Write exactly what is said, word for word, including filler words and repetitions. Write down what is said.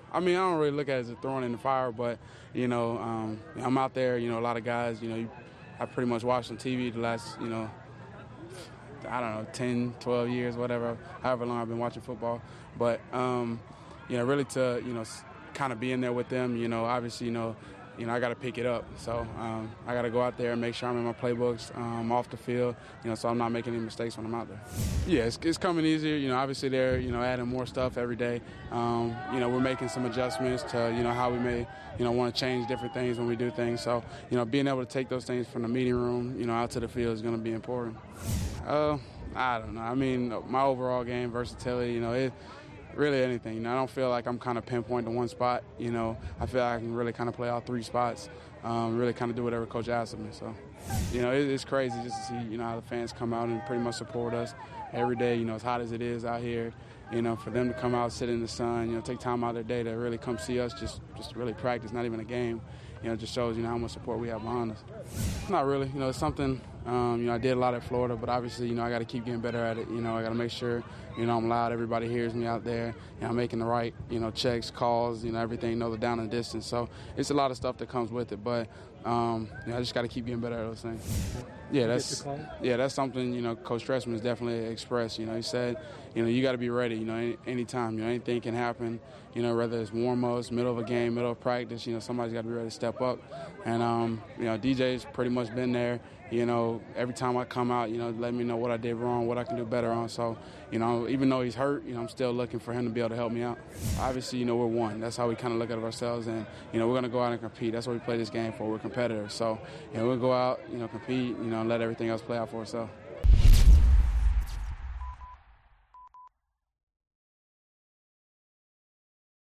I mean, I don't really look at it as a throwing in the fire, but, you know, um, I'm out there, you know, a lot of guys, you know, you, I pretty much watched on T V the last, you know, I don't know, ten, twelve years, whatever, however long I've been watching football. But, um, you know, really to, you know, kind of be in there with them, you know, obviously, you know, you know, I got to pick it up. So um, I got to go out there and make sure I'm in my playbooks um, off the field, you know, so I'm not making any mistakes when I'm out there. Yeah, it's, it's coming easier. You know, obviously they're, you know, adding more stuff every day. Um, you know, we're making some adjustments to, you know, how we may, you know, want to change different things when we do things. So, you know, being able to take those things from the meeting room, you know, out to the field is going to be important. Uh, I don't know. I mean, my overall game, versatility, you know, it really anything. You know, I don't feel like I'm kind of pinpointed to one spot. You know, I feel like I can really kind of play all three spots, um, really kind of do whatever Coach asks of me. So, you know, it, it's crazy just to see, you know, how the fans come out and pretty much support us every day. You know, as hot as it is out here, you know, for them to come out, sit in the sun, you know, take time out of their day to really come see us, just, just really practice, not even a game, you know, just shows, you know, how much support we have behind us. Not really. You know, it's something, um, you know, I did a lot at Florida, but obviously, you know, I got to keep getting better at it. You know, I got to make sure, you know, I'm loud, everybody hears me out there, you know, I'm making the right, you know, checks, calls, you know, everything, you know, the down and distance. So it's a lot of stuff that comes with it, but, um, you know, I just got to keep getting better at those things. Yeah, that's yeah, that's something, you know, Coach Trestman has definitely expressed. You know, he said, you know, you got to be ready, you know, any, anytime. You know, anything can happen, you know, whether it's warm-ups, middle of a game, middle of practice, you know, somebody's got to be ready to step up. And, um, you know, D J's pretty much been there, you know, every time I come out, you know, let me know what I did wrong, what I can do better on. So, you know, even though he's hurt, you know, I'm still looking for him to be able to help me out. Obviously, you know, we're one. That's how we kind of look at ourselves. And, you know, we're going to go out and compete. That's what we play this game for. We're competitors. So, you know, we'll go out, you know, compete, you know, and let everything else play out for itself.